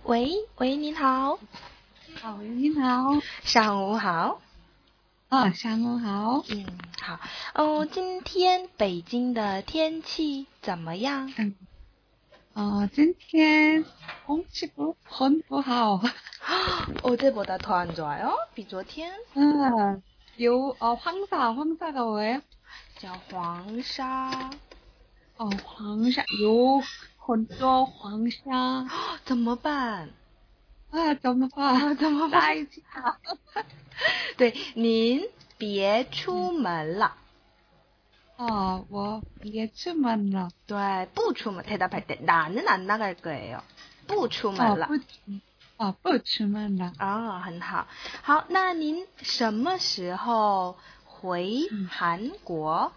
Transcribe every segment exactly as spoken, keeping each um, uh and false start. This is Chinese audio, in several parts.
喂喂，您好。 哦，您好。 上午好。 啊，上午好。 嗯，好。哦，今天北京的天气怎么样？ 嗯，哦，今天空气不很不好。 어제보다 더 안 좋아요? 比昨天？ 아, 요, 어, 황사, 황사가 뭐예요? 叫黄沙。 어, 황사, 요, 很多黄沙。 怎么办？ 啊，怎么办？ 啊，怎么办？ 在一起啊。 对，您别出门了。 어, 我别出门了。 对，不出门。 대답할 때 나는 안 나갈 거예요. 不出门 어, 了。 不出，어, 不出门了。 啊，很好。好，那您什么时候回韩国？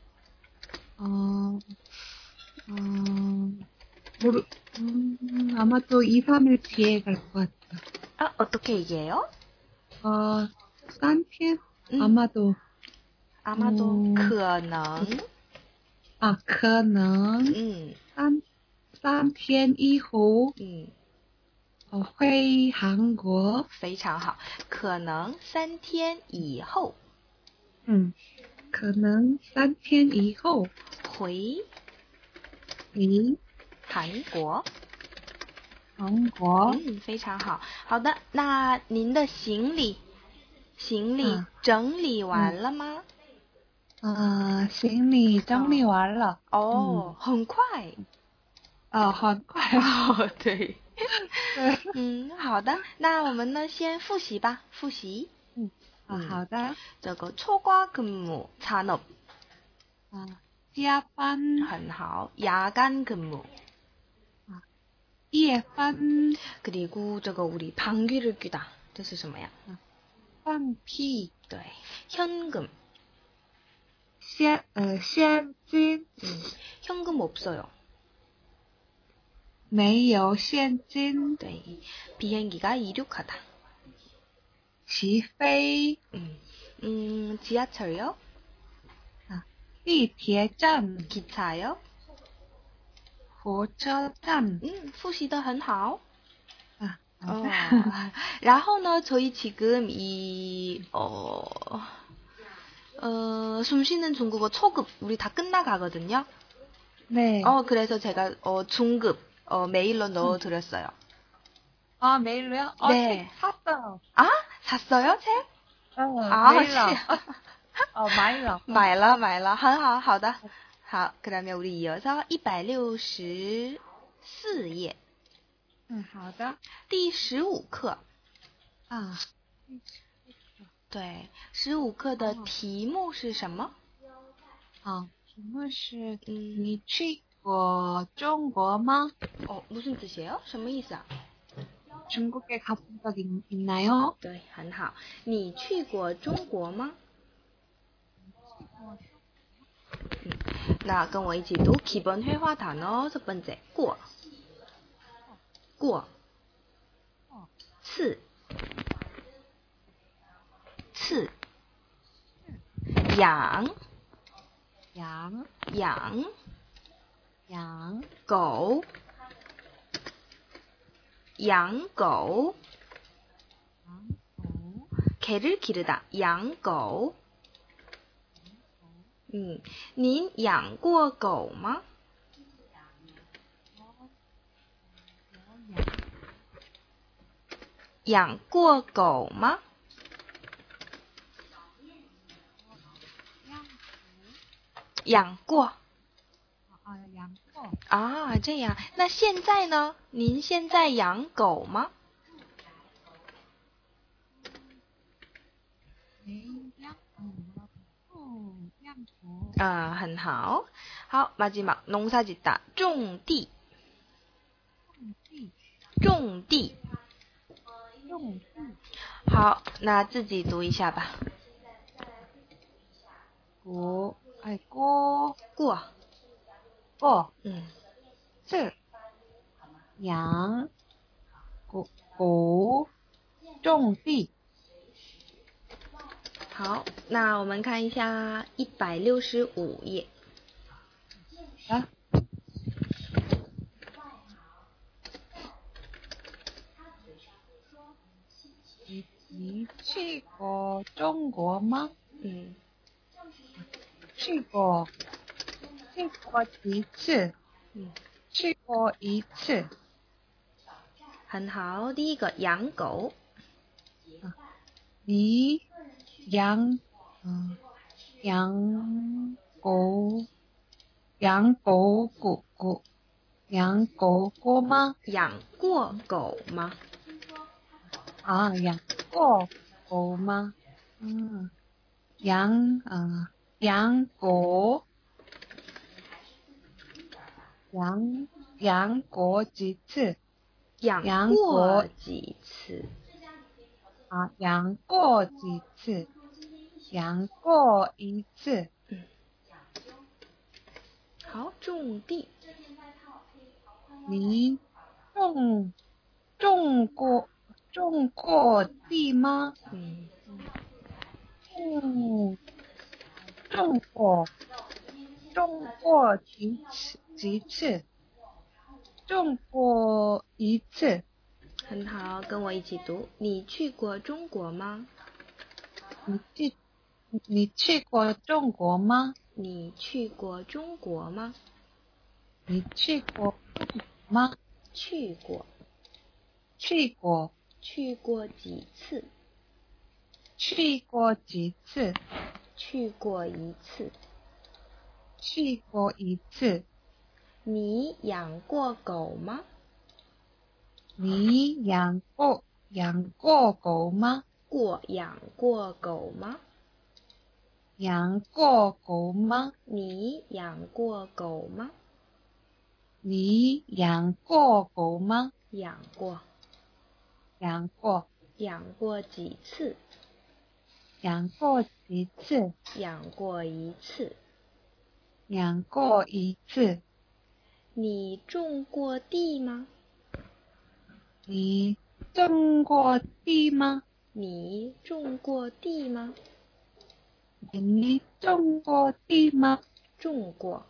어, 어, 모르, 음, 아마도 이, 삼 일 뒤에 갈 것 같아요. 아, 어떻게 얘기해요? 어, 싼 편? 음, 아마도. 아마도 음, 可能. 아, 可能 음, 三三天以后 음, 我回韩国。 非常好。可能三天以后嗯，可能三天以后回回韩国。 韩国。 嗯，非常好。好的，那您的行李行李啊整理完了吗？ 啊，行李整理完了。 哦，很快。 啊，很快。 哦，对。 对。 嗯，好的，那我们呢先复习吧，复习。 嗯，啊， 嗯好的。 这个초과근무 산업 啊，加班。 很好，야간근무. 啊，夜班。 그리고 저거 우리 방귀를 뀌다 这是什么呀？ 放屁。 对，현금. 现呃现金。 음, 현금 없어요. 没有现金。 네, 비행기가 이륙하다. 起飞。 음, 음, 지하철요? 啊，地铁站。 기차요? 火车站。 음, 复习得很好. 아, 어, 然后呢, 저희 지금 이, 어, 어, 숨 쉬는 중국어 초급, 우리 다 끝나가거든요. 네. 어, 그래서 제가, 어, 중급, 어, 메일로 넣어드렸어요. 아, 메일로요? 어, 네. 책 샀어요. 아, 샀어요, 책? 어, 아, 메일로. 是. 어, 마일로. 买了买了，很好好的。好，그러면 우리 이어서一百六十四页 응, 好的。 第十五课。 啊， 对，十五课的题目是什么？ 好，题目是嗯， 你去过中国吗？ 어, 무슨 뜻이에요? 什么意思啊？ 중국에 가본 적 있, 있나요? 对，很好。你去过中国吗？嗯，那跟我一起读기본 회화 단어 첫 번째过过次次养养养养狗养狗养狗 개를 기르다养狗。嗯，您养过狗吗？养过狗吗？养过。 啊，养过。 啊，这样。那现在呢？您现在养狗吗？ 没养过。不养过。 啊，很好。好，마지막 농사짓다种地种地。 种地。 种地。 好，那自己读一下吧。 过，哎，过过过。 嗯， 是养狗狗种地。 好，那我们看一下一百六十五页。 啊， 中国吗？ 嗯， 去过，去过几次？ 嗯， 去过一次。 很好。第一个养狗， 你养嗯养狗养狗狗狗养狗过吗？ 养过狗吗？ 啊，养过狗吗？嗯，养呃养狗养养过几次？ 养养过过几次？ 啊，养过几次？养过一次。 嗯，好。种地， 你种种过种过地吗？ 嗯， 种种过种过几次？几次？种过一次。 很好，跟我一起读。你去过中国吗？ 你去你去过中国吗？ 你去过中国吗？ 你去过中国吗？ 去过。 去过。 去过几次？ 去过几次？ 去过一次。 去过一次。 你养过狗吗？ 你养过养过狗吗？ 过养过狗吗？ 养过狗吗？ 你养过狗吗？ 你养过狗吗？ 养过。 养过。 养过几次？ 养过几次？ 养过一次。 养过一次。 你种过地吗？ 你种过地吗？ 你种过地吗？ 你种过地吗？ 种过。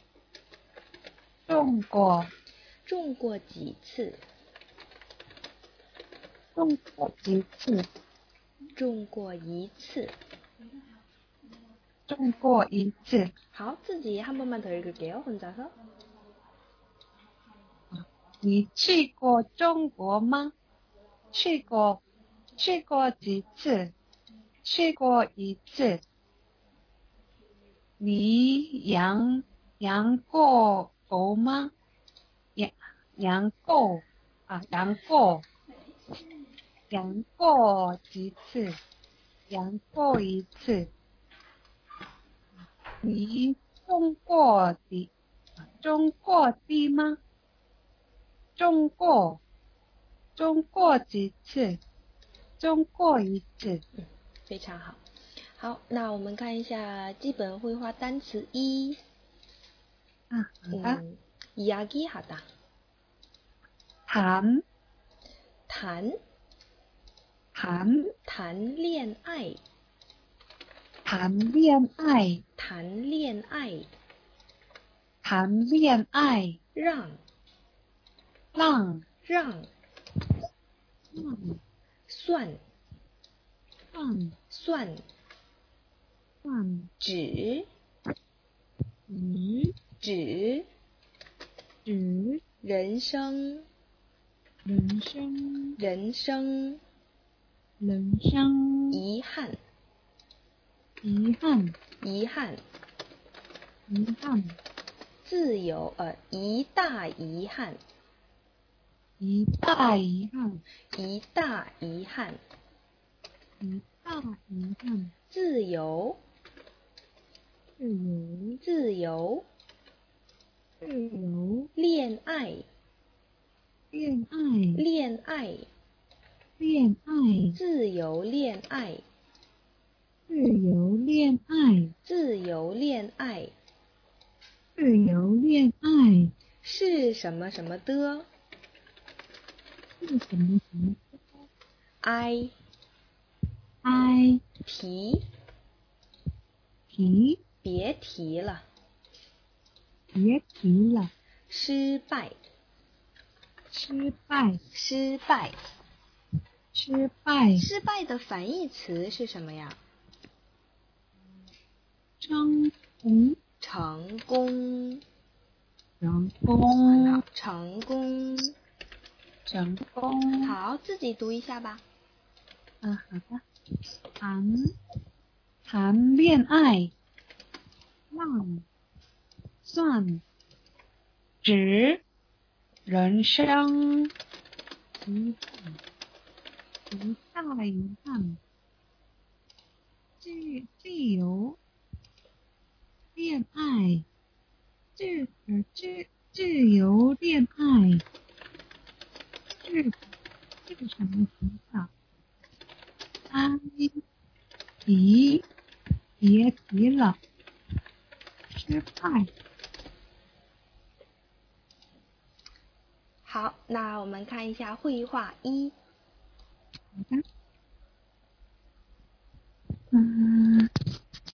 种过。 种过几次？ 种过几次？ 种过一次。 种过一次。 好，自己한 번만 더 읽을게요. 혼자서. 你去过中国吗？去过。去过几次？去过一次。你养养过狗吗？养养过啊，养过。养过几次？养过一次。你种过地种过地吗？种过。种过几次？种过一次。 嗯，非常好。好，那我们看一下基本绘画单词一。 啊，好的。 嗯，이야기하다。 谈。 谈。 谈。 谈恋爱。 谈恋爱。 谈恋爱。 谈恋爱。 让。 让。 让。 让。 算。 算。 算。 算。 指。 指。 指。 指。 人生。 人生。 人生。 人生。 遗憾。 遗憾。 遗憾。 遗憾。 自由，呃，一大遗憾。 一大遗憾。 一大遗憾。 一大遗憾。 自由。 自由。 自由。 自由。 恋爱。 恋爱。 恋爱。 恋爱。 自由恋爱。 自由恋爱。 自由恋爱。 自由恋爱。 是什么什么的？ 是什么什么 ？I。 ？I。 提。 提。 别提了。 别提了。 失败。 失败。 失败。 失败。 失败的反义词是什么呀？ 成功， 成功， 成很功好，，成功。 成功。 好，自己读一下吧。 啊，好的。谈谈恋爱，浪算值人生遗憾，不再遗憾。自自由恋爱，自呃自自由恋爱，是是什么情况？哀急别急了，失败。 好，那我们看一下绘画一。 好的。嗯。